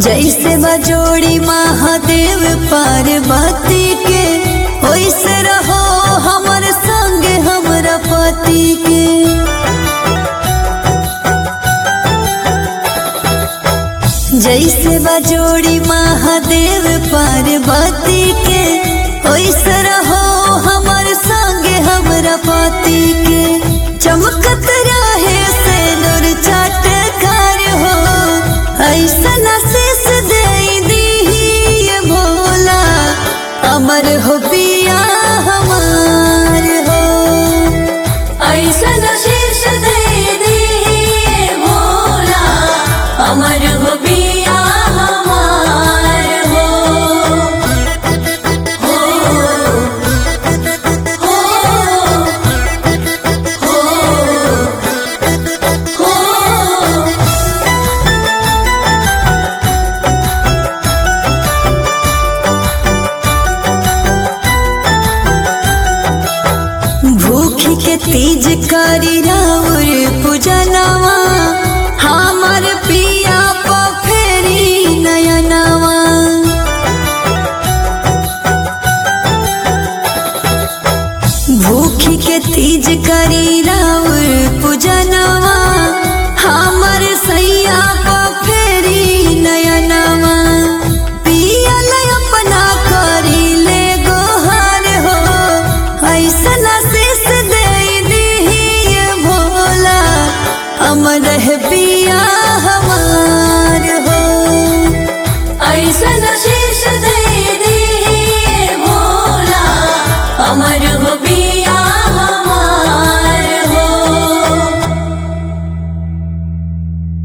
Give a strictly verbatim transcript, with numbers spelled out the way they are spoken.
जैसे बजोड़ी महादेव पार्वती के वैसे रहो हमर संगे हमरा पति के। जैसे बजोड़ी महादेव पार्वती के वैसे रहो हमर संगे हमरा पति के। चमकत रहे से नूर चटकार हो ऐसन आशीष दे दी भोला अमर हो पिया हमार हो। ऐसन आशीष दे दी भोला अमर हो पिया हमार हो। हो हो हो भूखी के तीज करी राउर पूजनवा हमर पिया पफेरी नयनवा। भूखी के तीज करी राउर पूजनवा हमर सैया पफेरी नयनवा। पियल अपना करी ले गोहर हो ऐसन आशीष दे दी भोला अमर है पिया हमार हो। ऐसन आशीष दे